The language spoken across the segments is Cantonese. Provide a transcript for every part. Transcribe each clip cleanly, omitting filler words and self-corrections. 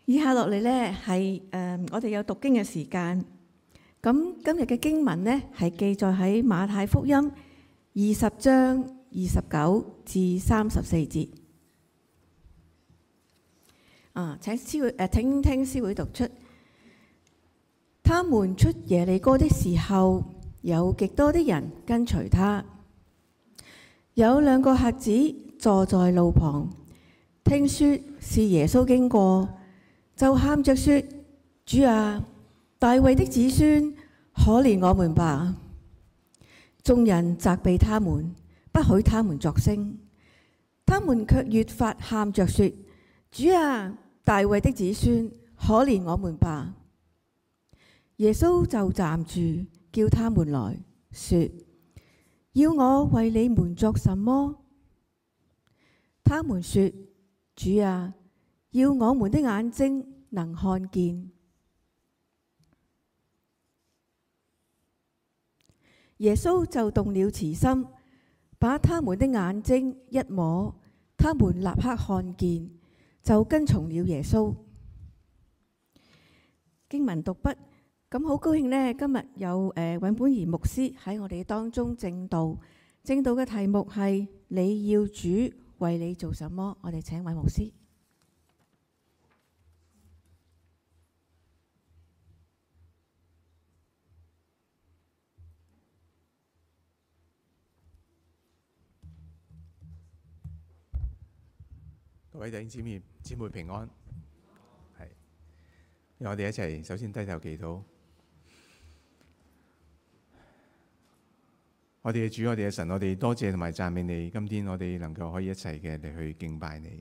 以下落嚟呢係我哋有讀經嘅時間。咁今日嘅經文呢係記載喺馬太福音20章29至34節。請聽師會讀出。他們出耶利哥的時候，有極多的人跟隨他。有兩個瞎子坐在路旁，聽說是耶穌經過，就喊着說：主啊，大衛的子孫，可憐我們吧！眾人責備他們，不許他們作聲。他們卻越發喊着說：主啊，大衛的子孫，可憐我們吧！耶穌就站住，叫他們來說：要我為你們作什麼？他們說：主啊，要我們的眼睛能看見。耶穌就動了慈心，把他們的眼睛一摸，他們立刻看見，就跟從了耶穌。經文讀畢。咁好高興呢，今日有尹本儀牧師喺我哋當中證道。證道嘅題目係你要主為你做什麼？我哋請尹牧師。 各位弟兄姊妹平安。係，讓我哋一齊首先低頭祈禱。我哋嘅主，我哋嘅神，我哋多謝同埋讚美你。今天我哋能夠可以一齊嘅嚟去敬拜你。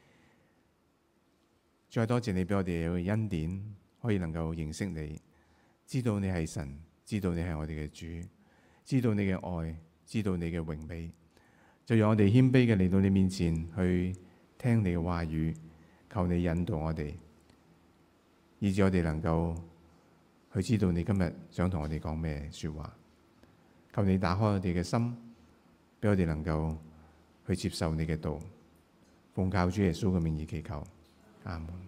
再多謝你俾我哋有恩典，可以能夠認識你，知道你係神，知道你係我哋嘅主，知道你嘅愛，知道你嘅榮美。就讓我哋謙卑嘅嚟到你面前去聽你嘅話語，求你引導我哋，以致我哋能夠去知道你今日想同我哋講咩說話。求你打開我哋嘅心，俾我哋能夠去接受你嘅道。奉靠主耶穌嘅名義祈求，阿門。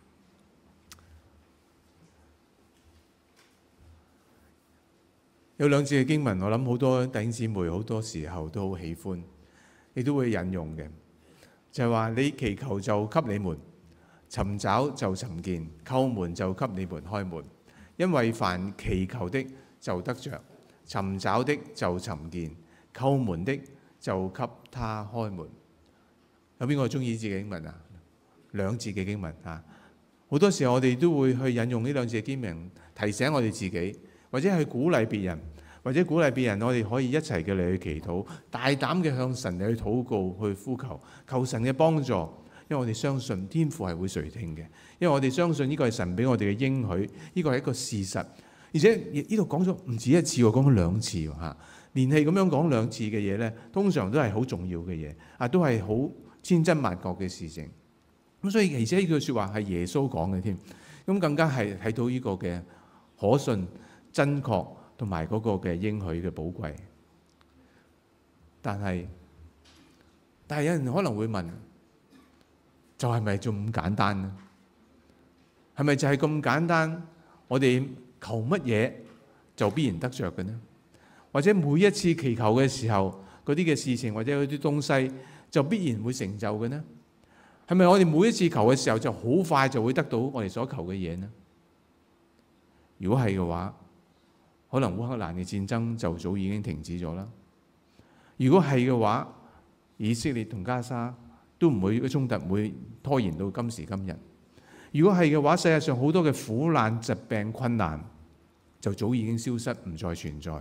有兩節嘅經文，我諗好多弟兄姊妹好多時候都好喜歡，你都會引用嘅，就係話你祈求就給你們，尋找就尋見，叩門就給你們開門。因為凡祈求的就得着，尋找的就尋見，叩門的就給他開門。有邊個中意呢節經文啊？兩節嘅經文啊，好多時候我哋都會去引用呢兩節經文，提醒我哋自己，或者去鼓勵別人，或者鼓勵別人，我哋可以一齊嘅嚟去祈禱，大膽嘅向神嚟去禱告，去呼求，求神嘅幫助。因為我哋相信天父係會垂聽嘅，因為我哋相信呢個係神俾我哋嘅應許，呢個係一個事實。而且呢度講咗唔止一次喎，講咗兩次喎嚇，連續咁樣講兩次嘅嘢咧，通常都係好重要嘅嘢啊，都係好千真萬確嘅事情。咁所以而且呢句説話係耶穌講嘅添，咁更加係睇到呢個嘅可信、真確同埋嗰個嘅應許嘅寶貴。但係有人可能會問，就係咪仲咁簡單呢？係咪就係咁簡單？我哋求乜嘢就必然得着嘅呢？或者每一次祈求嘅時候，嗰啲嘅事情或者嗰啲東西就必然會成就嘅呢？係咪我哋每一次求嘅時候就好快就會得到我哋所求嘅嘢呢？如果係嘅話，可能烏克蘭嘅戰爭就早已經停止咗啦。如果係嘅話，以色列同加沙都唔會，個衝突唔會拖延到今時今日。如果係嘅話，世界上好多嘅苦難、疾病、困難就早已經消失，唔再存在。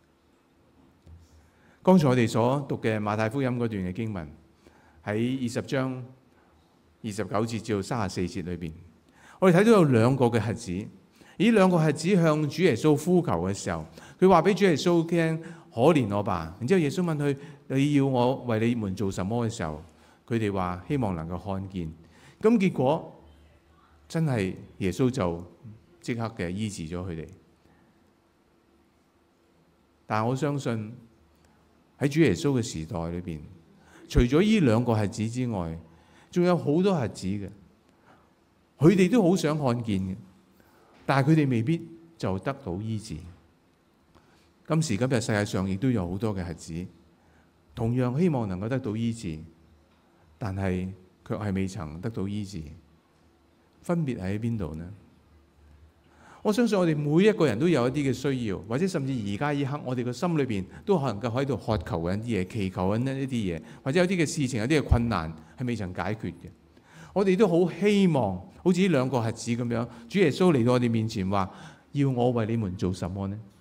剛才我哋所讀嘅馬太福音嗰段嘅經文，喺20章29節至到34節裏邊，我哋睇到有兩個嘅瞎子。呢兩個瞎子向主耶穌呼求嘅時候，佢話俾主耶穌聽：可憐我吧。然之後耶穌問佢：你要我為你們做什麼嘅時候，佢哋話希望能夠看見。咁結果真係耶穌就即刻嘅醫治咗佢哋。但我相信喺主耶穌嘅時代裏邊，除咗呢兩個瞎子之外，仲有好多瞎子嘅， 佢哋都好想看見嘅，但係佢哋未必就得到醫治。今時今日世界上亦都有好多嘅孩子，同樣希望能夠得到醫治，但係卻係未曾得到醫治。分別喺邊度呢？我相信我哋每一個人都有一啲嘅需要，或者甚至而家呢刻我哋嘅心裏邊都可能夠喺度渴求緊啲嘢，祈求緊一啲嘢，或者有啲嘅事情，有啲嘅困難係未曾解決嘅。我哋都好希望，好似呢兩個孩子咁樣，主耶穌嚟到我哋面前話：要我為你們做什麼呢？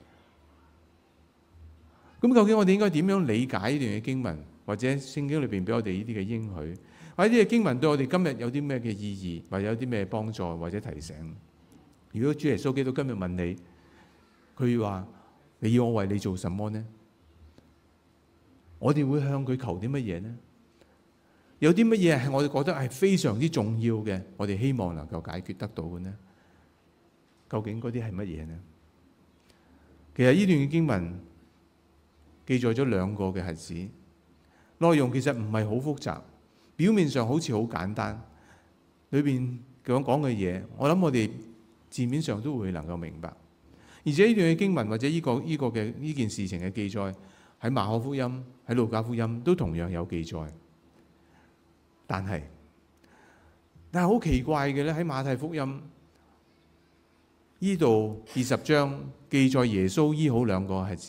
咁究竟我哋應該點樣理解呢段嘅經文，或者聖經裏邊俾我哋呢啲嘅應許，或者呢啲嘅經文對我哋今日有啲咩嘅意義，或者有啲咩幫助或者提醒？如果主耶穌基督今日問你，佢話你要我為你做什麼呢？我哋會向佢求啲乜嘢呢？有啲乜嘢係我哋覺得係非常之重要嘅，我哋希望能夠解決得到嘅呢？究竟嗰啲係乜嘢呢？其實呢段嘅經文記載咗兩個嘅孩子，內容其實唔係好複雜，表面上好似好簡單，裏邊講嘅嘢，我諗我哋字面上都會能夠明白。而且呢段嘅經文或者呢件事情嘅記載喺馬可福音、喺路加福音都同樣有記載，但係好奇怪嘅咧，喺馬太福音呢度20章記載耶穌醫好兩個孩子，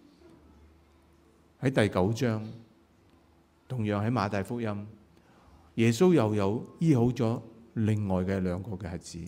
喺第9章同樣喺馬太福音，耶穌又有醫好咗另外嘅兩個嘅孩子。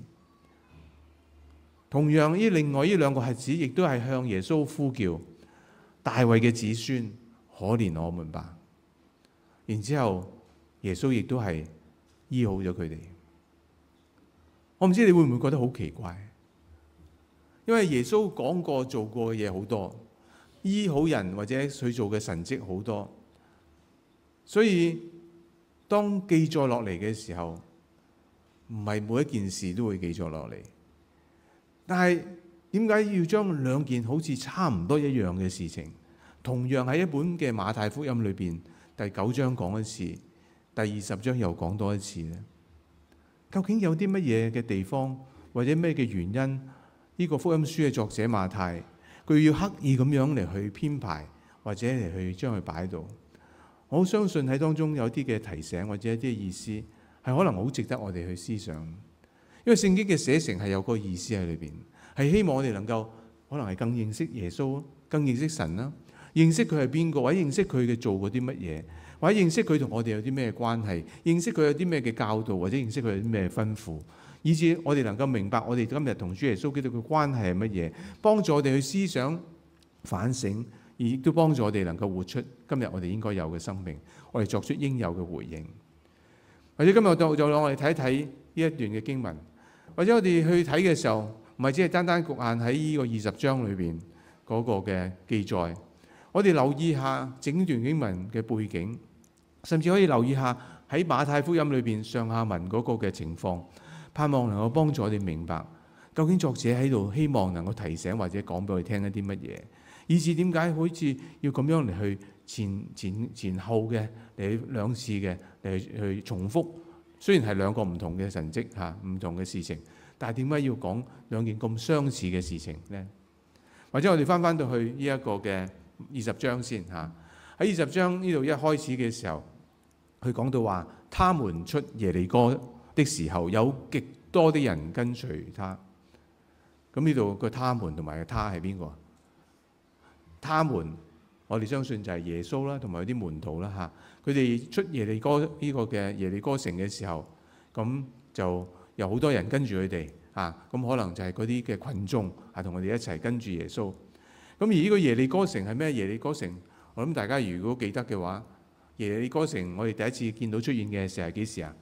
同樣另外呢兩個孩子亦都係向耶穌呼叫：大衛嘅子孫，可憐我們吧。然之後耶穌亦都係醫好咗佢哋。我唔知你會唔會覺得好奇怪？因為耶穌講過做過嘅嘢好多，醫好人或者佢做嘅神蹟好多，所以當記載落嚟嘅時候，唔係每一件事都會記載落嚟。但係點解要將兩件好似差唔多一樣嘅事情，同樣喺一本嘅馬太福音裏邊第9章講一次，第20章又講多一次呢？究竟有啲乜嘢嘅地方，或者咩嘅原因？呢個福音書嘅作者馬太，佢要刻意咁樣嚟去編排，或者嚟去將佢擺到。我好相信喺當中有啲嘅提醒，或者一啲意思，係可能好值得我哋去思想。因為聖經嘅寫成係有個意思喺裏邊，係希望我哋能夠可能係更認識耶穌，更認識神啦，認識佢係邊個，或者認識佢嘅做過啲乜嘢，或者認識佢同我哋有啲咩關係，認識佢有啲咩嘅教導，或者認識佢有啲咩吩咐，以至我哋能夠明白我哋今日同主耶穌基督嘅關係係乜嘢，幫助我哋去思想反省，而亦都幫助我哋能夠活出今日我哋應該有嘅生命，我哋作出應有嘅回應。或者今日就讓我哋睇一睇呢一段嘅經文。或者我哋去睇嘅時候，唔係只係單單局限喺呢個20章裏邊嗰個嘅記載，我哋留意下整段經文嘅背景，甚至可以留意下喺馬太福音裏邊上下文嗰個嘅情況，盼望能夠幫助我哋明白究竟作者喺度希望能夠提醒或者講俾我哋聽一啲乜嘢，以至點解好似要咁樣嚟去前後嘅嚟兩次嘅嚟去重複。雖然係兩個唔同嘅神蹟嚇，唔同嘅事情，但係點解要講兩件咁相似嘅事情呢？或者我哋翻到去呢一個嘅20章先嚇。喺20章呢度一開始嘅時候，佢講到話，他們出耶利哥的時候，有極多的人跟隨他。咁呢度個他們同埋個他係邊個？他們我哋相信就係耶穌啦，同埋有啲門徒啦嚇。佢哋出耶利哥呢個嘅耶利哥城嘅時候，咁就有好多人跟住佢哋啊。咁可能就係嗰啲嘅群眾係同我哋一齊跟住耶穌。咁而呢個耶利哥城係咩？耶利哥城，我諗大家如果記得嘅話，耶利哥城我哋第一次見到出現嘅時候係幾時啊？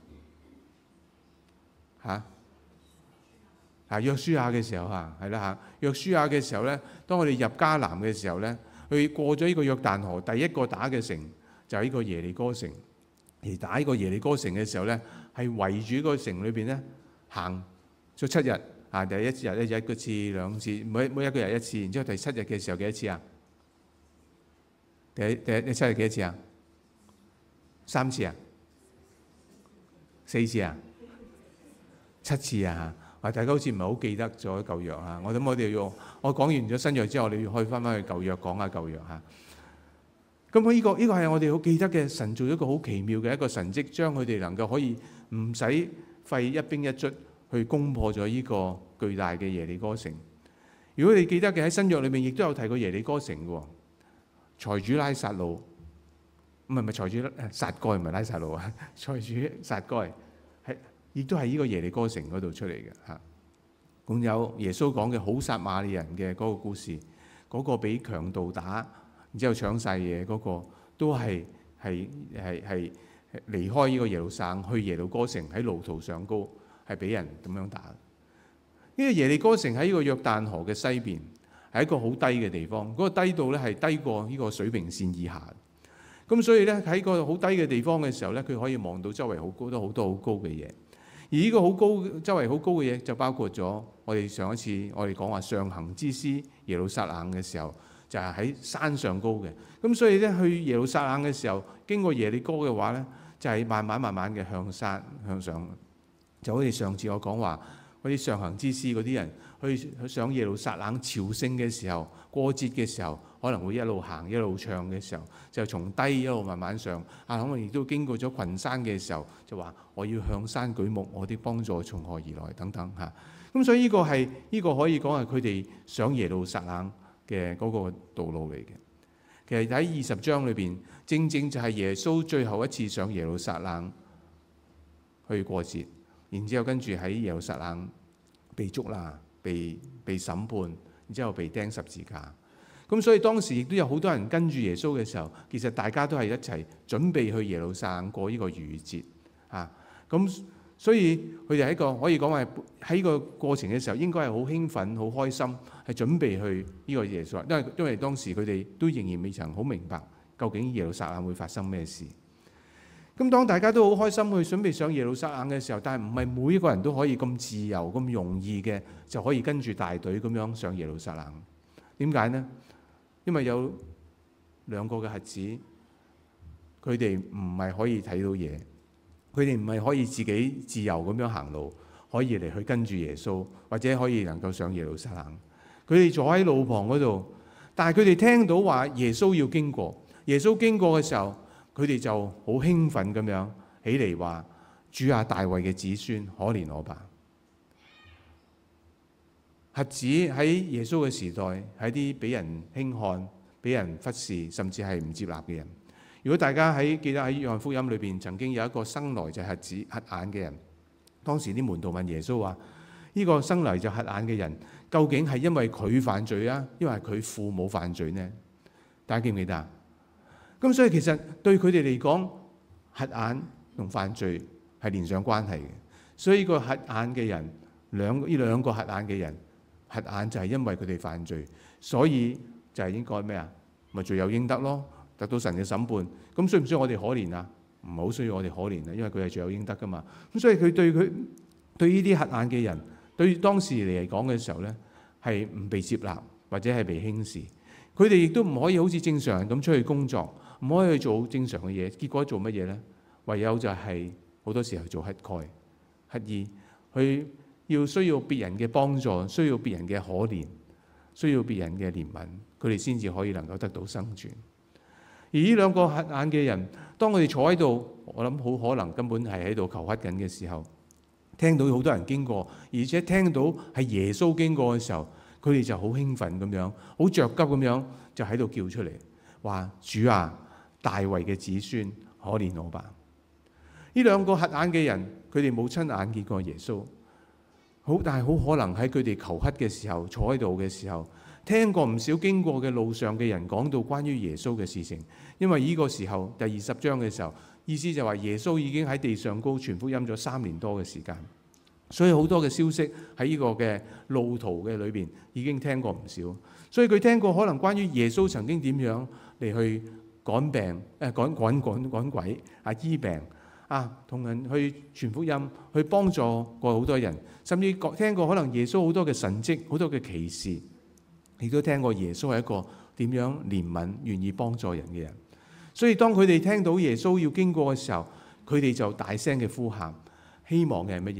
約書亞嘅時候嚇，係啦嚇。約書亞嘅時候咧，當我哋入迦南嘅時候咧，佢過咗呢個約旦河，第一個打嘅城就係呢個耶利哥城。而打呢個耶利哥城嘅時候咧，係圍住個城裏邊咧行咗7日啊！第一日咧一個次兩次，每一個日一次。然之後第7日嘅時候幾多次啊？第7日幾多次啊？3次啊？4次啊 7次啊！大家好似唔係好記得咗舊約啊！我諗我哋我講完咗新約之後，我哋要可以翻去舊約講下舊約嚇。咁呢個係我哋好記得嘅，神做一個好奇妙嘅一個神蹟，將佢哋能夠可以唔使費一兵一卒去攻破咗呢個巨大嘅耶利哥城。如果你記得嘅喺新約裏面，亦都有提過耶利哥城嘅財主拉撒路，唔係財主撒該，唔係拉撒路啊，財主撒該係亦都係呢個耶利哥城嗰度出嚟嘅嚇。仲有耶穌講嘅好撒瑪利人嘅嗰個故事，嗰個俾強盜打，然之後搶晒嘢嗰個，都係離開呢個耶路撒冷去耶利哥城，喺路途上高係俾人咁樣打。呢個耶利哥城喺呢個約旦河嘅西邊，係一個好低嘅地方，嗰個低度咧係低過呢個水平線以下。咁所以咧喺個好低嘅地方嘅時候咧，佢可以望到周圍好多好高嘅嘢。而呢個好高周圍好高嘅嘢，就包括咗我哋上一次我哋講話上行之詩耶路撒冷嘅時候，就係喺山上高嘅。咁所以咧去耶路撒冷嘅時候，經過耶利哥嘅話咧，就係慢慢嘅向山向上，就好似上次我講話嗰啲上行之詩嗰啲人去上耶路撒冷朝聖嘅時候，過節嘅時候，可能會一路行一路唱嘅時候，就從低一路慢慢上。可能亦都經過咗群山嘅時候，就話我要向山舉目，我的幫助從何而來等等嚇。咁所以呢個可以講係佢哋上耶路撒冷嘅嗰個道路嚟嘅。其實喺20章裏邊，正就係耶穌最後一次上耶路撒冷去過節，然之後跟住喺耶路撒冷被捉拿、被審判，然之後被釘十字架。咁所以當時亦都有好多人跟住耶穌嘅時候，其實大家都係一齊準備去耶路撒冷過呢個逾越節啊。咁所以佢哋喺個可以講話喺個過程嘅時候，應該係好興奮、好開心，係準備去呢個耶路撒冷。因為當時佢哋都仍然未曾好明白究竟耶路撒冷會發生咩事。咁當大家都好開心去準備上耶路撒冷嘅時候，但係唔係每一個人都可以咁自由、咁容易嘅就可以跟住大隊咁樣上耶路撒冷。點解呢？因為有2個嘅瞎子，佢哋唔係可以睇到嘢，佢哋唔係可以自己自由咁樣行路，可以嚟去跟住耶穌，或者可以能夠上耶路撒冷。佢哋坐喺路旁嗰度，但係佢哋聽到話耶穌要經過，耶穌經過嘅時候，佢哋就好興奮咁樣起嚟話：主啊，大衛嘅子孫，可憐我吧！瞎子喺耶穌嘅時代係啲俾人輕看、俾人忽視，甚至係唔接納嘅人。如果大家記得喺約翰福音裏邊曾經有一個生來就瞎眼嘅人，當時啲門徒問耶穌話：呢個生來就瞎眼嘅人，究竟係因為佢犯罪啊，因為佢父母犯罪呢？大家記唔記得啊？咁所以其實對佢哋嚟講，瞎眼同犯罪係連上關係嘅。所以呢個瞎眼嘅人，呢兩個瞎眼嘅人，瞎眼就係因為佢哋犯罪，所以就係應該咩啊？咪罪有應得咯，得到神嘅審判。咁需唔需要我哋可憐啊？唔係好需要我哋可憐啊，因為佢係罪有應得噶嘛。咁所以佢對呢啲瞎眼嘅人，對當時嚟講嘅時候咧，係唔被接納或者係被輕視。佢哋亦都唔可以好似正常人咁出去工作，唔可以去做正常嘅嘢。結果做乜嘢咧？唯有就係好多時候做乞丐、乞兒，佢需要別人嘅幫助，需要別人嘅可憐，需要別人嘅憐憫，佢哋先至可以能夠得到生存。而呢2個瞎眼嘅人，當佢哋坐喺度，我諗好可能根本係喺度求乞緊嘅時候，聽到好多人經過，而且聽到係耶穌經過嘅時候，佢哋就好興奮咁樣，好着急咁樣就喺度叫出嚟，話：主啊，大衛嘅子孫，可憐我吧！呢2個瞎眼嘅人，佢哋冇親眼見過耶穌。但係好可能喺佢哋求乞嘅時候，坐喺度嘅時候，聽過唔少經過嘅路上嘅人講到關於耶穌嘅事情。因為呢個時候第20章嘅時候，意思就話耶穌已經喺地上高傳福音咗3年多嘅時間，所以好多嘅消息喺呢個嘅路途嘅裏邊已經聽過唔少。所以佢聽過可能關於耶穌曾經點樣嚟去趕病、趕鬼啊、醫病。同人去傳福音，去幫助過好多人，甚至聽過可能耶穌好多嘅神蹟、好多嘅奇事，亦都聽過耶穌係一個點樣憐憫、願意幫助人嘅人。所以當佢哋聽到耶穌要經過嘅時候，佢哋就大聲嘅呼喊，希望嘅係乜嘢呢？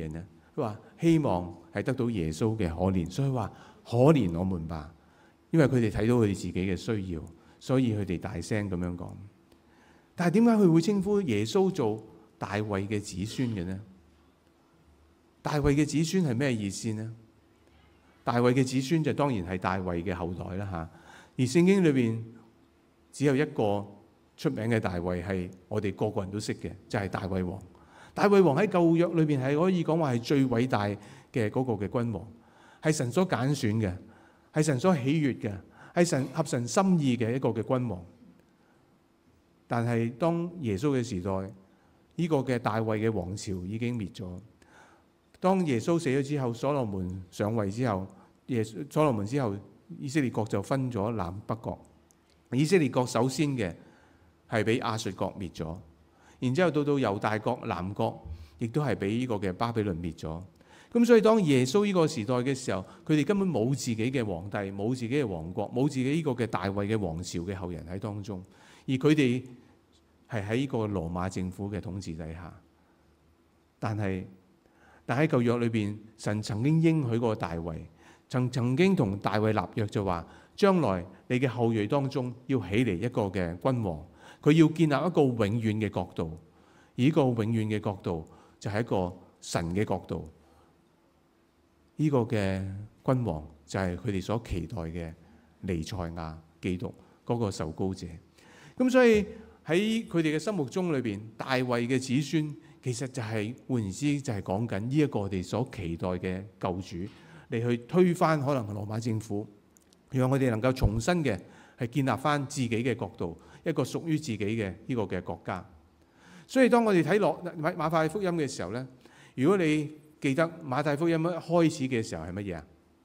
佢話希望係得到耶穌嘅可憐，所以話可憐我們吧。因為佢哋睇到佢哋自己嘅需要，所以佢哋大聲咁樣講。但係點解佢會稱呼耶穌做大衛嘅子孫嘅呢？大衛嘅子孫係咩意思呢？大衛嘅子孫就當然係大衛嘅後代啦嚇。而聖經裏邊只有一個出名嘅大衛係我哋個個人都識嘅，就係大衛王。大衛王喺舊約裏邊係可以講話係最偉大嘅嗰個嘅君王，係神所揀選嘅，係神所喜悅嘅，係神合神心意嘅一個嘅君王。但係當耶穌嘅時代，呢個嘅大衛嘅王朝已經滅咗。當耶穌死咗之後，所羅門上位之後，所羅門之後，以色列國就分咗南北國。以色列國首先嘅係俾亞述國滅咗，然之後到猶大國南國，亦都係俾呢個嘅巴比倫滅咗。咁所以當耶穌呢個時代嘅時候，佢哋根本冇自己嘅皇帝，冇自己嘅王國，冇自己呢個嘅大衛嘅王朝嘅後人喺當中，而佢哋係喺呢個羅馬政府嘅統治底下。但喺舊約裏邊，神曾經應許過大衛，曾經同大衛立約，就話將來你嘅後裔當中要起嚟一個嘅君王，佢要建立一個永遠嘅國度，而呢個永遠嘅國度就係一個神嘅國度。呢個嘅君王就係佢哋所期待嘅彌賽亞基督嗰個受膏者。咁所以喺佢哋嘅心目中裏邊，大衛嘅子孫其實就係換言之就係講緊呢一個我哋所期待嘅救主嚟去推翻可能羅馬政府，讓我哋能夠重新嘅係建立翻自己嘅國度，一個屬於自己嘅呢個嘅國家。所以當我哋睇落馬太福音嘅時候咧，如果你記得馬太福音一開始嘅時候係乜嘢啊？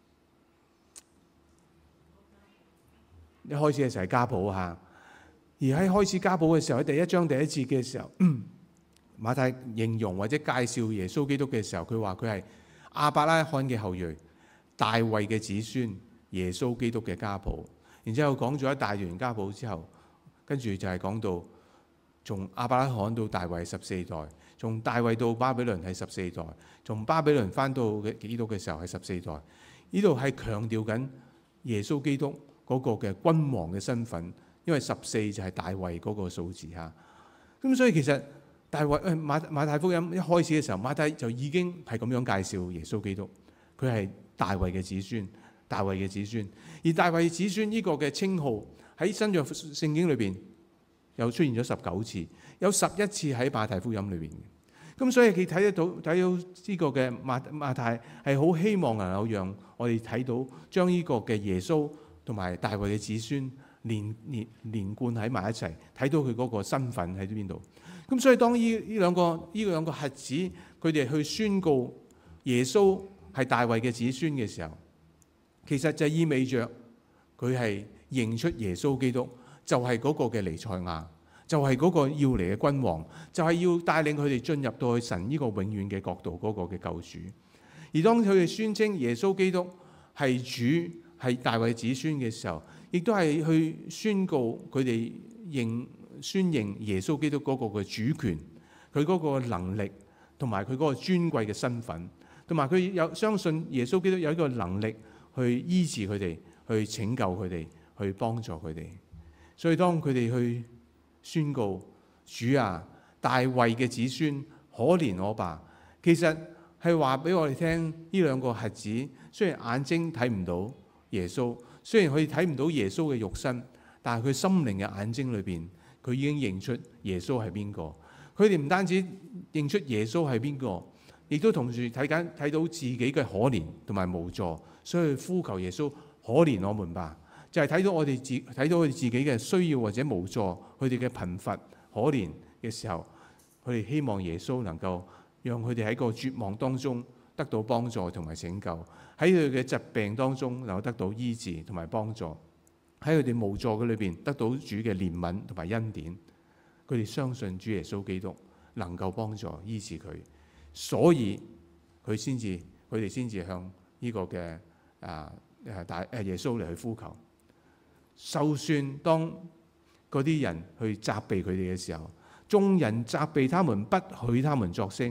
一開始嘅時候係家譜嚇，而喺開始家譜嘅時候，喺第一章第一節嘅時候，馬太形容或者介紹耶穌基督嘅時候，佢話佢係亞伯拉罕嘅後裔，大衛嘅子孫，耶穌基督嘅家譜。然之後講咗一大段家譜之後，跟住就係講到從亞伯拉罕到大衛14代，從大衛到巴比倫係14代，從巴比倫翻到基督嘅時候係14代。呢度係強調緊耶穌基督嗰個嘅君王嘅身份，因為14就係大衛嗰個數字嚇。咁所以其實大衛馬太福音一開始嘅時候，馬太就已經係咁樣介紹耶穌基督，佢係大衛嘅子孫，大衛嘅子孫。而大衛子孫呢個嘅稱號喺新約聖經裏邊又出現咗19次，有11次喺馬太福音裏邊嘅。咁所以佢睇到呢個嘅馬太係好希望能夠讓我哋睇到將呢個嘅耶穌同埋大衛嘅子孫連貫喺埋一齊，睇到佢嗰個身份喺邊度。咁所以當呢兩個瞎子佢哋去宣告耶穌係大衛嘅子孫嘅時候，其實就意味着佢係認出耶穌基督就係嗰個嘅彌賽亞，就係嗰個要嚟嘅君王，就係要帶領佢哋進入到去神呢個永遠嘅國度嗰個嘅救主。而當佢哋宣稱耶穌基督係主係大衛子孫嘅時候，亦都係去宣告佢哋宣認耶穌基督嗰個嘅主權，佢嗰個能力，同埋佢嗰個尊貴嘅身份，同埋佢有相信耶穌基督有一個能力去醫治佢哋，去拯救佢哋，去幫助佢哋。所以當佢哋去宣告主啊，大衛嘅子孫，可憐我吧，其實係話俾我哋聽，呢兩個瞎子雖然眼睛睇唔到耶穌，雖然佢睇唔到耶穌嘅肉身，但係佢心靈嘅眼睛裏邊，佢已經認出耶穌係邊個。佢哋唔單止認出耶穌係邊個，亦都同時睇到自己嘅可憐同埋無助，所以呼求耶穌可憐我們吧。就係睇到佢哋自己嘅需要或者無助，佢哋嘅貧乏可憐嘅時候，佢哋希望耶穌能夠讓佢哋喺個絕望當中得到幫助同埋拯救，喺佢哋嘅疾病當中能夠得到醫治同埋幫助，喺佢哋無助嘅裏邊得到主嘅憐憫同埋恩典。佢哋相信主耶穌基督能夠幫助醫治佢，所以佢哋先至向呢個嘅耶穌嚟去呼求。就算當嗰啲人去責備佢哋嘅時候，眾人責備他們，不許他們作聲，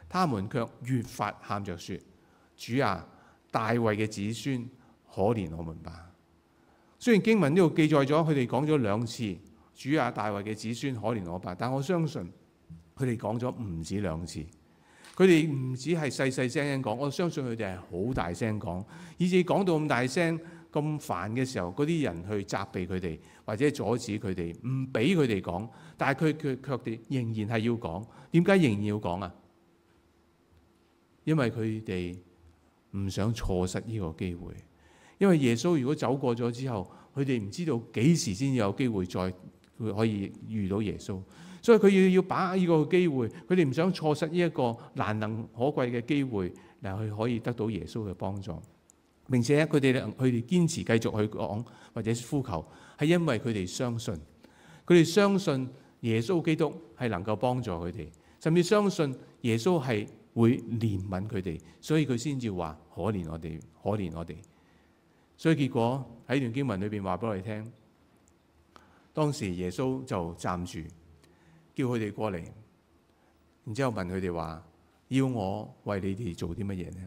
他們卻越發喊着說：主啊，大衛嘅子孫，可憐我們吧。雖然經文呢度記載咗佢哋講咗2次，主啊，大衛嘅子孫，可憐我吧，但我相信佢哋講咗唔止2次。佢哋唔止係細細聲講，我相信佢哋係好大聲講，以至講到咁大聲咁煩嘅時候，嗰啲人去責備佢哋，或者阻止佢哋，唔俾佢哋講，但係佢卻仍然係要講。點解仍然要講啊？因為佢哋唔想錯失呢個機會。因為耶穌如果走過咗之後，佢哋唔知道幾時先有機會再可以遇到耶穌。所以佢要把握呢個機會，佢哋唔想錯失呢一個難能可貴嘅機會，嚟去可以得到耶穌嘅幫助。並且佢哋堅持繼續去講或者呼求，係因為佢哋相信，佢哋相信耶穌基督係能夠幫助佢哋，甚至相信耶穌係會憐憫佢哋，所以佢先至話可憐我哋，可憐我哋。所以結果喺段經文裏邊話俾我哋聽，當時耶穌就站住，叫佢哋過嚟，然之後問佢哋話：要我為你哋做啲乜嘢呢？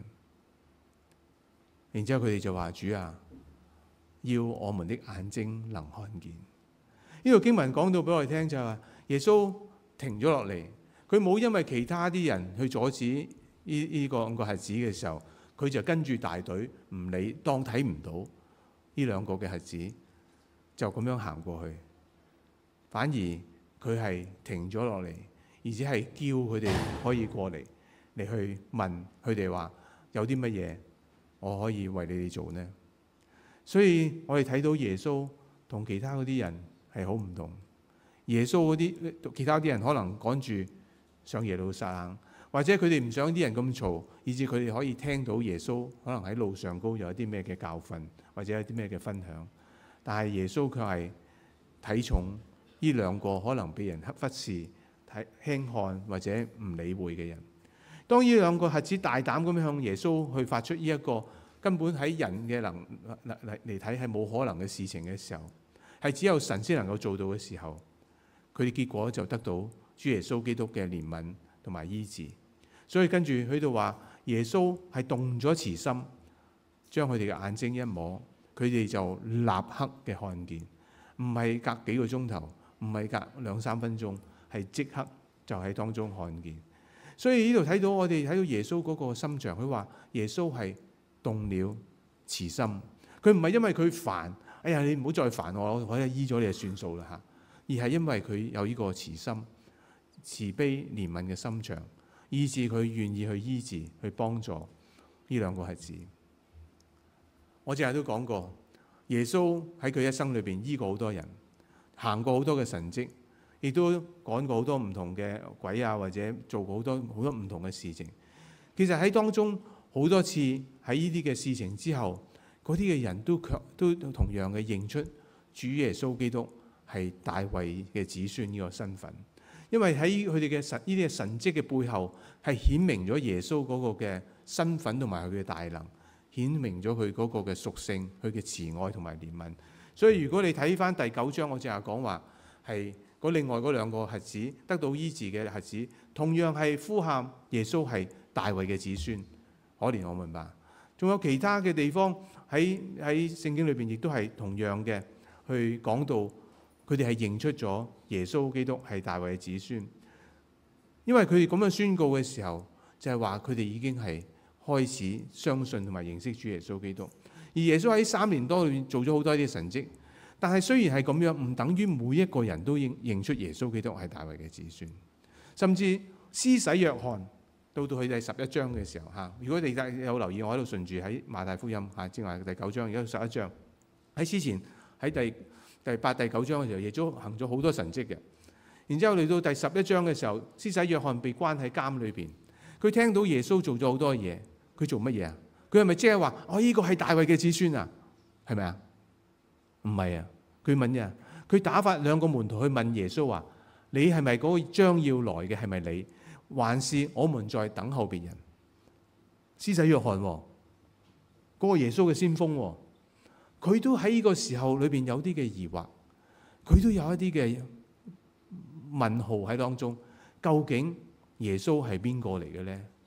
然之後佢哋就話：主啊，要我們的眼睛能看見。呢個經文講到俾我哋聽就係話，耶穌停咗落嚟，佢冇因為其他啲人去阻止呢個瞎子嘅時候，佢就跟住大隊唔理，當睇唔到呢2個嘅瞎子，就咁樣行過去。反而佢係停咗落嚟，而且係叫佢哋可以過嚟去問佢哋話：有啲乜嘢我可以為你哋做呢？所以我哋睇到耶穌同其他嗰啲人係好唔同。耶穌嗰啲其他啲人可能趕住上耶路撒冷，或者佢哋唔想啲人咁嘈，以至佢哋可以聽到耶穌可能喺路上高有一啲咩嘅教訓，或者有啲咩嘅分享。但係耶穌卻係睇重呢2個可能被人忽視、輕看或者唔理會嘅人。當呢2個瞎子大膽咁向耶穌去發出呢一個根本喺人嘅能嚟睇係冇可能嘅事情嘅時候，係只有神先能夠做到嘅時候，佢哋結果就得到主耶穌基督嘅憐憫同埋醫治。所以跟住喺度話，耶穌係動咗慈心，將佢哋嘅眼睛一摸，佢哋就立刻嘅看見，唔係隔幾個鐘頭，唔係隔2-3分鐘，係即刻就喺當中看見。所以呢度睇到我哋睇到耶穌嗰個心腸，佢話耶穌係動了慈心，佢唔係因為佢煩，哎呀你唔好再煩我，可以醫咗你就算數啦嚇，而係因為佢有呢個慈心、慈悲憐憫嘅心腸，以致佢願意去醫治、去幫助呢2個瞎子。我淨係都講過，耶穌喺佢一生裏邊醫過好多人，行過好多嘅神蹟，亦都趕過好多唔同嘅鬼啊，或者做過好多唔同嘅事情。其實喺當中好多次喺呢啲嘅事情之後，嗰啲嘅人都同樣嘅認出主耶穌基督係大衛嘅子孫呢個身份。因為喺佢哋嘅呢啲嘅神蹟嘅背後，係顯明咗耶穌嗰個嘅身份同埋佢嘅大能，顯明咗佢嗰個嘅屬性、佢嘅慈愛同埋憐憫。所以如果你睇翻第9章，我淨係講話係另外嗰2個瞎子得到醫治嘅瞎子，同樣係呼喊耶穌係大衛嘅子孫，可憐我們吧。仲有其他嘅地方喺聖經裏邊，亦都係同樣嘅去講到，佢哋係認出咗耶穌基督係大衛嘅子孫。因為佢哋咁樣宣告嘅時候，就係話佢哋已經係開始相信同埋認識主耶穌基督。而耶穌喺3年多裏面做咗好多啲神蹟，但係雖然係咁樣，唔等於每一個人都認出耶穌基督係大衛嘅子孫。甚至施洗約翰到去第11章嘅時候嚇，如果你有留意，我喺度順住喺馬太福音嚇，正話第9章而家11章，喺之前喺第8、第9章嘅時候，耶穌行咗好多神蹟嘅。然之後嚟到第11章嘅時候，施洗約翰被關喺監裏邊，佢聽到耶穌做咗好多嘢，佢做乜嘢啊？佢係咪即係話呢個係大衛嘅子孫啊？係咪啊？唔係啊！佢問呀，佢打發2個門徒去問耶穌話：你係咪嗰個將要來嘅？係咪你？還是我們在等候別人？施洗約翰嗰個耶穌嘅先鋒，佢都喺呢個時候裏邊有啲嘅疑惑，佢都有一啲嘅問號喺當中。究竟耶穌係邊個嚟嘅呢？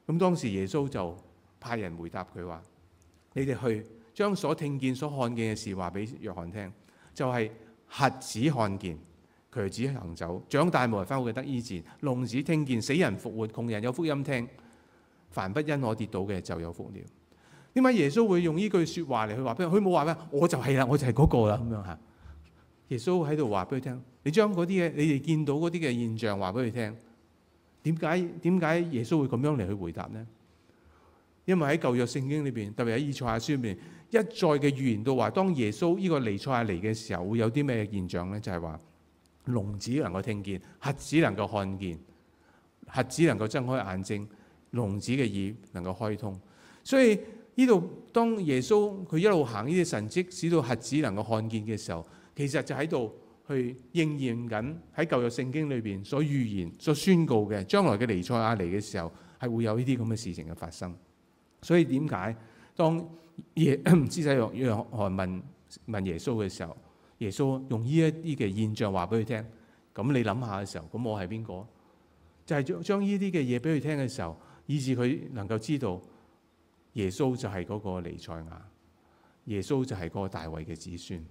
咁當時耶穌就派人回答佢話：你哋去將所聽見、所看見嘅事話俾約翰聽，就係瞎子看見，瘸子行走，長大無人翻好嘅得醫治，聾子聽見，死人復活，窮人有福音聽，凡不因我跌倒嘅就有福了。點解耶穌會用呢句説話嚟去話俾佢？佢冇話咩，我就係啦，我就係嗰個啦咁樣嚇。耶穌喺度話俾佢聽，你將嗰啲嘅你哋見到嗰啲嘅現象話俾佢聽。點解耶穌會咁樣嚟去回答呢？因為喺舊約聖經裏邊，特別喺以賽亞書裏邊，一再嘅預言到話，當耶穌呢個彌賽亞嚟嘅時候，會有啲咩現象呢？就係話聾子能夠聽見，瞎子能夠看見，瞎子能夠睜開眼睛，聾子嘅耳能夠開通。所以呢度當耶穌佢一路行呢啲神蹟，使到瞎子能夠看見嘅時候，其實就喺度去應驗緊喺舊約聖經裏邊所預言、所宣告嘅將來嘅彌賽亞嚟嘅時候，係會有呢啲咁嘅事情嘅發生。所以點解當施洗約翰問耶穌嘅時候，耶穌用呢一啲嘅現象話俾佢聽，咁你諗下嘅時候，咁我係邊個？就係將呢啲嘅嘢俾佢聽嘅時候，以致佢能夠知道耶穌就係嗰個彌賽亞，耶穌就係嗰個大衛嘅子孫，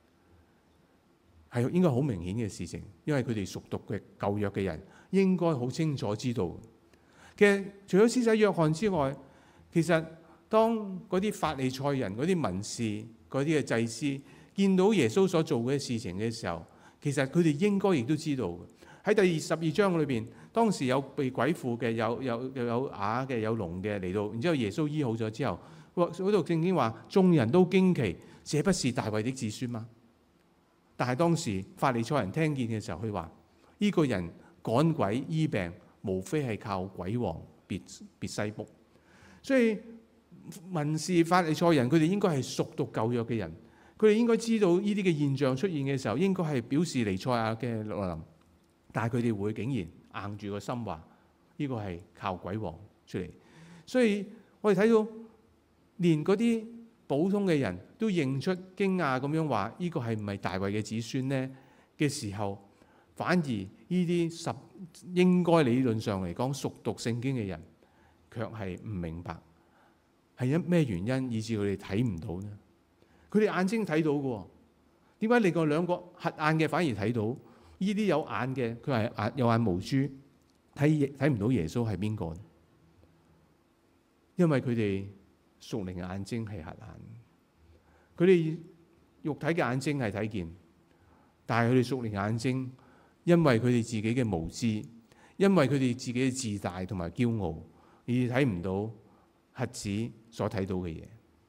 係應該好明顯嘅事情，因為佢哋熟讀嘅舊約嘅人應該好清楚知道。其實除咗施洗約翰之外，其實當嗰啲法利賽人、嗰啲文士、嗰啲嘅祭司見到耶穌所做嘅事情嘅時候，其實佢哋應該亦都知道嘅。喺第12章裏邊，當時有被鬼附嘅，有啞嘅，有聾嘅嚟到，然之後耶穌醫好咗之後，嗰度聖經話眾人都驚奇，這不是大衛的子孫嗎？但係當時法利賽人聽見嘅時候，佢話呢個人趕鬼醫病，無非係靠鬼王別西卜。所以文士法利賽人佢哋應該係熟讀舊約嘅人，佢哋應該知道呢啲嘅現象出現嘅時候，應該係表示彌賽亞嘅來臨。但係佢哋會竟然硬住個心話呢個係靠鬼王出嚟。所以我哋睇到連嗰啲普通嘅人都認出驚訝咁樣話呢個係唔係大衛嘅子孫呢嘅時候，反而呢啲應該理論上嚟講熟讀聖經嘅人卻係唔明白係因咩原因以致佢哋睇唔到呢？佢哋眼睛睇到嘅，點解另外兩個瞎眼嘅反而睇到？呢啲有眼嘅佢係有眼無珠，睇唔到耶穌係邊個？因為佢哋屬靈嘅眼睛係瞎眼，佢哋肉體嘅眼睛係睇見，但係佢哋屬靈嘅眼睛，因為佢哋自己嘅無知，因為佢哋自己嘅自大同埋驕傲，而睇唔到瞎子所睇到嘅嘢。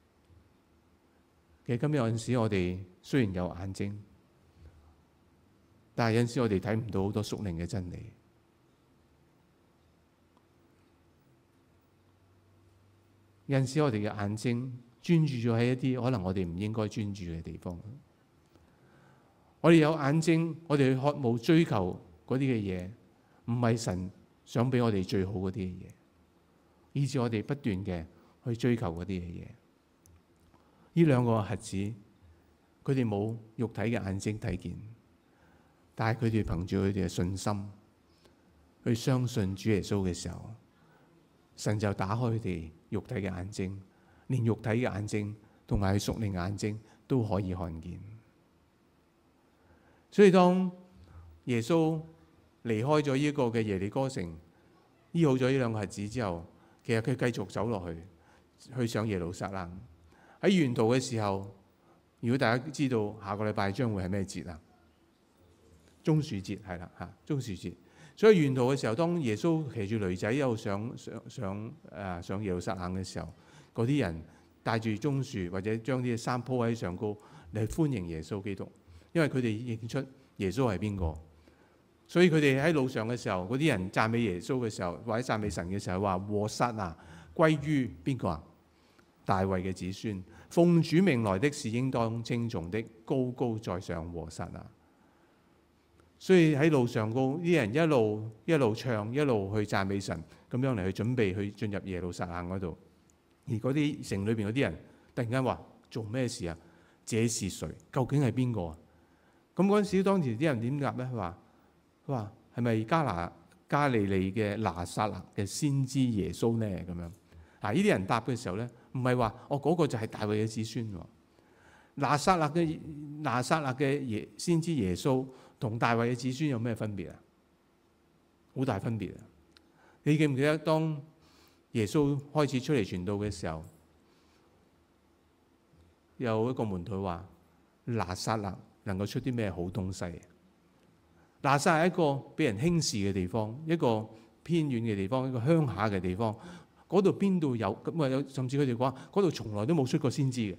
其實今日有陣時我哋雖然有眼睛，但係有陣時我哋睇唔到好多屬靈嘅真理。有陣時我哋嘅眼睛專注咗喺一啲可能我哋唔應該專注嘅地方。我哋有眼睛，我哋去渴慕追求嗰啲嘅嘢，唔係神想俾我哋最好嗰啲嘅嘢，以致我哋不斷嘅去追求嗰啲嘅嘢。呢兩個瞎子，佢哋冇肉體嘅眼睛睇見，但係佢哋憑住佢哋嘅信心去相信主耶穌嘅時候，神就打開佢哋肉體嘅眼睛，連肉體嘅眼睛同埋屬靈眼睛都可以看見。所以當耶穌離開咗呢個嘅耶利哥城，醫好咗呢兩個瞎子之後，其實佢繼續走落去上耶路撒冷。喺沿途嘅時候，如果大家知道下個禮拜將會係咩節啊？棕樹節係啦嚇，棕樹節。所以沿途嘅時候，當耶穌騎住驢仔一路上耶路撒冷嘅時候，嗰啲人帶住棕樹或者將啲衫鋪喺上高嚟歡迎耶穌基督，因為佢哋認出耶穌係邊個。所以佢哋喺路上嘅時候，嗰啲人讚美耶穌嘅時候，或者讚美神嘅時候，話和散那歸於邊個啊？大衛嘅子孫，奉主名來的是應當稱頌的，高高在上和散那。所以喺路上高啲人一路唱，一路去讚美神，咁樣嚟去準備去進入耶路撒冷嗰度。而嗰啲城裏邊嗰啲人突然間話：做咩事啊？這是誰？究竟係邊個啊？咁嗰陣時，當時啲人點答咧？佢話係咪加加利利嘅拿撒勒嘅先知耶穌呢？咁樣呢啲人答嘅時候咧，唔係話嗰個就係大衛嘅子孫喎。拿撒勒嘅先知耶穌同大衛嘅子孫有咩分別啊？好大分別啊！你記唔記得當耶穌開始出嚟傳道嘅時候，有一個門徒話：拿撒勒能夠出啲咩好東西？拿撒勒係一個俾人輕視嘅地方，一個偏遠嘅地方，一個鄉下嘅地方。嗰度邊度有咁啊？有甚至佢哋講嗰度從來都冇出過先知嘅。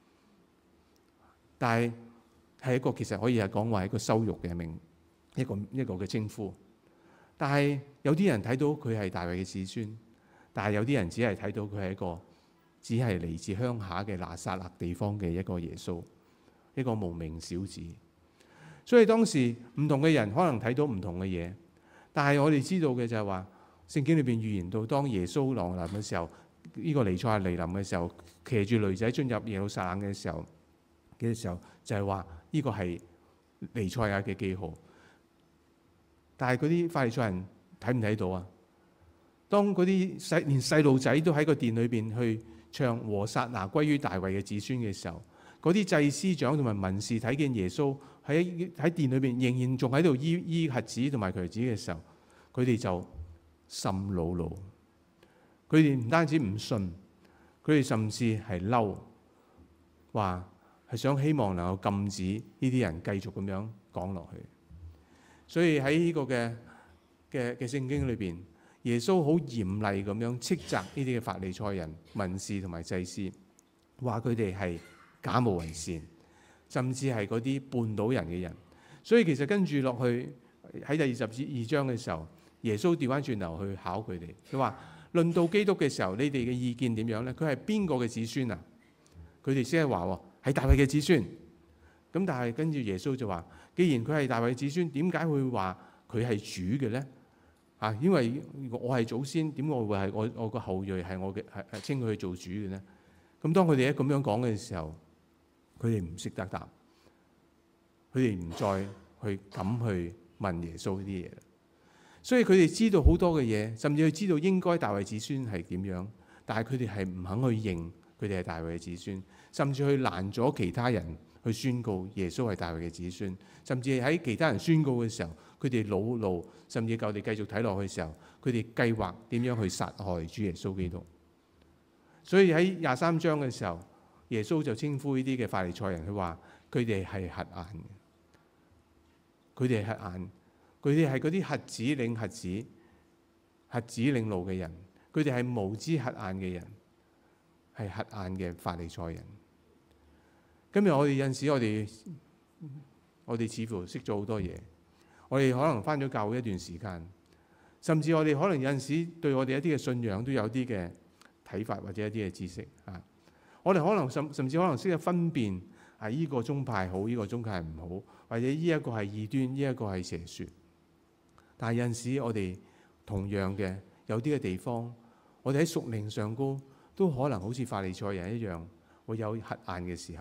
但係一個其實可以係講話係一個羞辱嘅名，一個嘅稱呼。但係有啲人睇到佢係大衛嘅子孫，但係有啲人只係睇到佢係一個只係嚟自鄉下嘅拿撒勒地方嘅一個耶穌，一個無名小子。所以當時唔同嘅人可能睇到唔同嘅嘢，但係我哋知道嘅就係話，聖經裏邊預言到當耶穌降臨嘅時候，呢個彌賽亞嚟臨嘅時候，騎住驢仔進入耶路撒冷嘅時候，就係話呢個係彌賽亞嘅記號。但係嗰啲法利賽人睇唔睇到啊？當嗰啲連細路仔都喺個殿裏邊去唱和撒那歸於大衛嘅子孫嘅時候，嗰啲祭司長同埋文士睇見耶穌喺殿裏邊仍然仲喺度醫瞎子同埋瘸子嘅時候，佢哋就甚惱怒。佢哋唔單止唔信，佢哋甚至係嬲，話係想希望能夠禁止呢啲人繼續咁樣講落去。所以喺呢個嘅聖經裏邊，耶穌好嚴厲咁樣斥責呢啲嘅法利賽人、文士同埋祭司，話佢哋係假冒為善，甚至係嗰啲絆倒人嘅人。所以其實跟住落去喺第22章嘅時候，耶穌調翻轉頭去考佢哋，佢話：論到基督嘅時候，你哋嘅意見點樣咧？佢係邊個嘅子孫啊？佢哋先係話係大衛嘅子孫。咁但係跟住耶穌就話：既然佢係大衛嘅子孫，點解會話佢係主嘅咧？因為我係祖先，點我會係我個後裔係我嘅係稱佢去做主嘅咧？咁當佢哋一咁樣講嘅時候，佢哋唔識得答，佢哋唔再去敢去問耶穌呢啲嘢。所以佢哋知道好多嘅嘢，甚至佢知道應該大衛子孫係點樣，但係佢哋係唔肯去認佢哋係大衛嘅子孫，甚至去攔咗其他人去宣告耶穌係大衛嘅子孫，甚至喺其他人宣告嘅時候，佢哋惱怒，甚至夠哋繼續睇落去嘅時候，佢哋計劃點樣去殺害主耶穌基督。所以喺23章嘅時候，耶穌就稱呼呢啲嘅法利賽人，佢話佢哋係瞎眼嘅，佢哋係瞎眼，佢哋係嗰啲瞎子領瞎子、瞎子領路嘅人，佢哋係無知瞎眼嘅人，係瞎眼嘅法利賽人。今日我哋有陣時，我哋似乎識咗好多嘢，我哋可能返咗教會一段時間，甚至我哋可能有陣時對我哋一啲嘅信仰都有啲嘅睇法或者一啲嘅知識啊。我哋可能甚至可能識得分辨依個宗派好，依個宗派唔好，或者依一個係異端，依一個係邪說。但係有陣時我哋同樣嘅有啲嘅地方，我哋喺屬靈上高都可能好似法利賽人一樣，會有瞎眼嘅時候。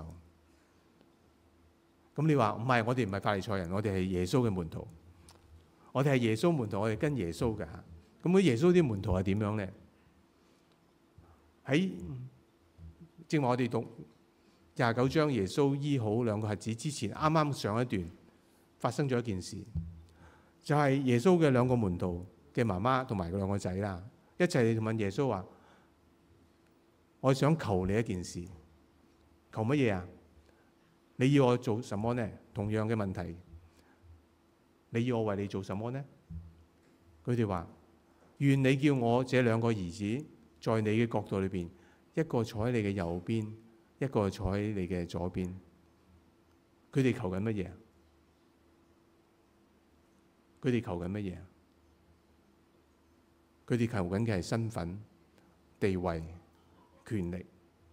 咁你話唔係？我哋唔係法利賽人，我哋係耶穌嘅門徒。我哋係耶穌門徒，我哋跟耶穌嘅嚇。咁耶穌啲門徒係點樣咧？喺正話我哋讀29章，耶穌醫好兩個瞎子之前，啱啱上一段發生咗一件事，就係耶穌嘅兩個門徒嘅媽媽同埋佢兩個仔啦，一齊嚟問耶穌話：我想求你一件事，求乜嘢啊？你要我做什麼呢？同樣嘅問題，你要我為你做什麼呢？佢哋話：願你叫我這兩個兒子在你嘅國度裏邊，一個坐喺你嘅右邊，一個坐喺你嘅左邊。佢哋求緊乜嘢？佢哋求緊乜嘢？佢哋求緊嘅係身份、地位、權力、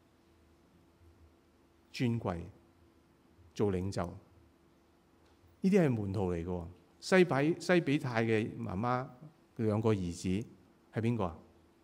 尊貴。做領袖，呢啲係門徒嚟嘅。西比泰嘅媽媽佢兩個兒子係邊個啊？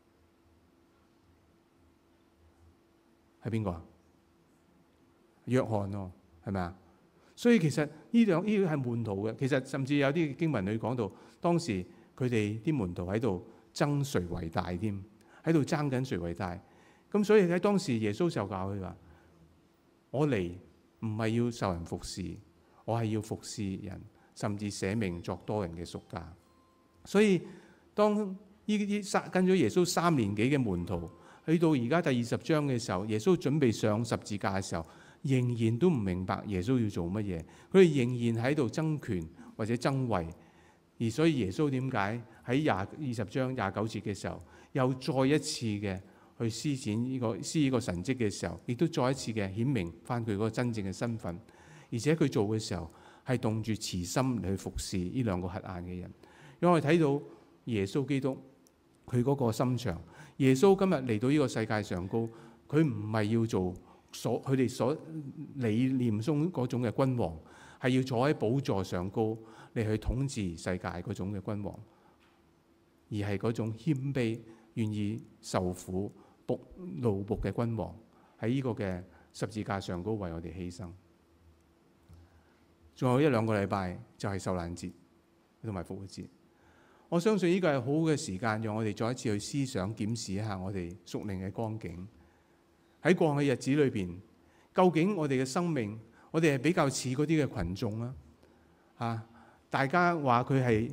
係邊個啊？約翰咯，係咪啊？所以其實呢個係門徒嘅。其實甚至有啲經文裏講到，當時佢哋啲門徒喺度爭誰為大添，喺度爭緊誰為大。咁所以喺當時耶穌就教佢話：我嚟唔係要受人服侍，我係要服侍人，甚至捨命作多人嘅贖價。所以當呢啲跟咗耶穌3年幾嘅門徒，去到而家第20章嘅時候，耶穌準備上十字架嘅時候，仍然都唔明白耶穌要做乜嘢，佢哋仍然喺度爭權或者爭位。而所以耶穌點解喺20章29節嘅時候，又再一次嘅去施展呢個神蹟嘅時候，亦都再一次嘅顯明翻佢嗰個真正嘅身份。而且佢做嘅時候係動住慈心嚟去服侍呢兩個瞎眼嘅人。因為我哋睇到耶穌基督佢嗰個心腸，耶穌今日嚟到呢個世界上高，佢唔係要做佢哋所理念中嗰種嘅君王，係要坐喺寶座上高嚟去統治世界嗰種嘅君王，而係嗰種謙卑、願意受苦、奴僕嘅君王，喺呢個嘅十字架上高為我哋犧牲。仲有1-2個禮拜就係受難節同埋復活節。我相信呢個係好好嘅時間，讓我哋再一次去思想檢視一下我哋屬靈嘅光景。喺過去嘅日子裏邊，究竟我哋嘅生命，我哋係比較似嗰啲嘅群眾啊？大家話佢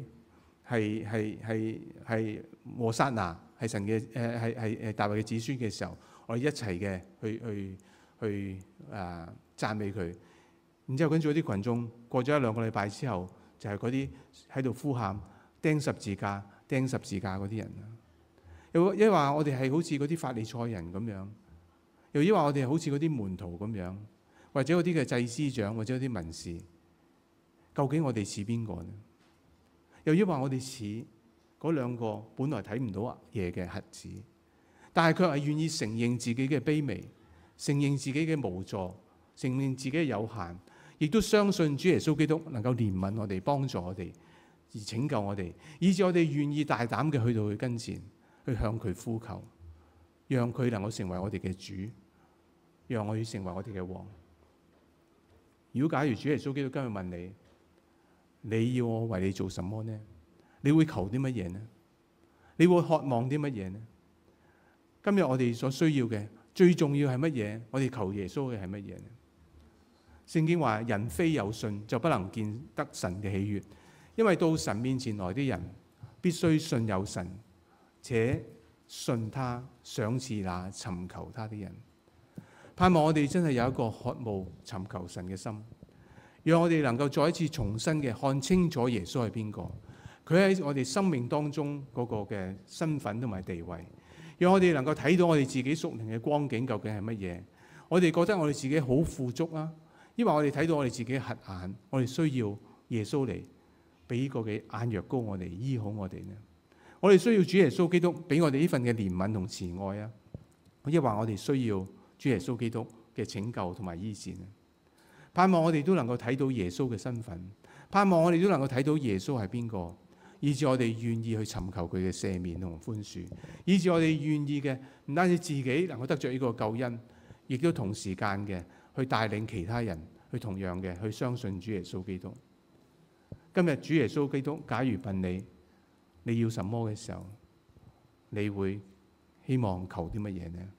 係和散那，係神嘅係大衛嘅子孫嘅時候，我哋一齊嘅去讚美佢。然之後跟住嗰啲群眾過咗1-2個禮拜之後，就係嗰啲喺度呼喊釘十字架嗰啲人。又一話我哋係好似嗰啲法利賽人咁樣，又一話我哋係好似嗰啲門徒咁樣，或者嗰啲嘅祭司長，或者嗰啲文士。究竟我哋似邊個呢？又一話我哋似嗰2個本來睇唔到嘢嘅瞎子，但係佢係願意承認自己嘅卑微，承認自己嘅無助，承認自己嘅有限，亦都相信主耶穌基督能夠憐憫我哋，幫助我哋，而拯救我哋，以致我哋願意大膽嘅去到佢跟前，去向佢呼求，讓佢能夠成為我哋嘅主，讓我要成為我哋嘅王。如果假如主耶穌基督今日問你，你要我為你做什麼呢？你會求啲乜嘢呢？你會渴望啲乜嘢呢？今日我哋所需要嘅最重要係乜嘢？我哋求耶穌嘅係乜嘢呢？聖經話：人非有信就不能見得神嘅喜悅，因為到神面前來啲人必須信有神，且信他賞賜那尋求他的人。盼望我哋真係有一個渴慕尋求神嘅心，讓我哋能夠再一次重新嘅看清楚耶穌係邊個，佢喺我哋生命當中嗰個嘅身份同埋地位，讓我哋能夠睇到我哋自己屬靈嘅光景究竟係乜嘢。我哋覺得我哋自己好富足啊，因為我哋睇到我哋自己瞎眼，我哋需要耶穌嚟俾呢個嘅眼藥膏我哋醫好我哋呢？我哋需要主耶穌基督俾我哋呢份嘅憐憫同慈愛啊，抑或我哋需要主耶穌基督嘅拯救同埋醫治呢？盼望我哋都能夠睇到耶穌嘅身份，盼望我哋都能夠睇到耶穌係邊個，以致我哋願意去尋求佢嘅赦免同寬恕，以致我哋願意嘅唔單止自己能夠得着呢個救恩，亦都同時間嘅去帶領其他人去同樣嘅去相信主耶穌基督。今日主耶穌基督假如問你要什麼嘅時候，你會希望求啲乜嘢呢？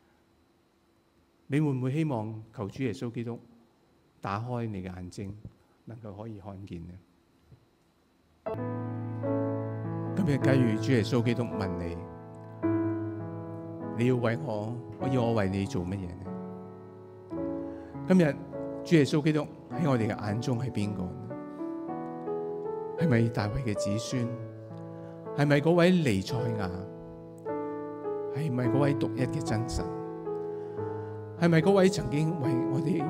你會唔會希望求主耶穌基督打開你嘅眼睛，能夠可以看見呢？今日假如主耶穌基督問你，你要為我要我為你做乜嘢呢？今日主耶穌基督喺我哋嘅眼中係邊個呢？係咪大衛嘅子孫？係咪嗰位彌賽亞？係咪嗰位獨一嘅真神？係咪嗰位曾經為我哋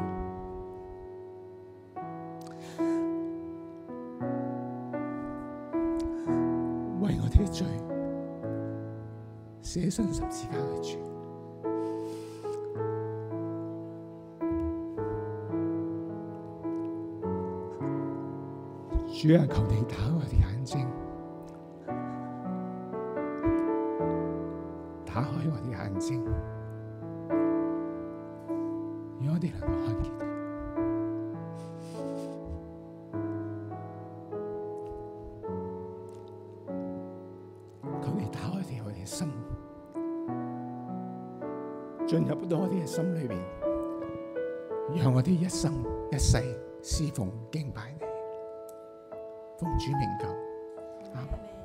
嘅罪捨身十字架嘅主？主啊，求你打開我哋眼睛，打開我哋眼睛，讓我哋能夠看見你。 進入到我哋嘅心裏邊，讓我哋一生一世侍奉敬拜你，奉主名求，阿們。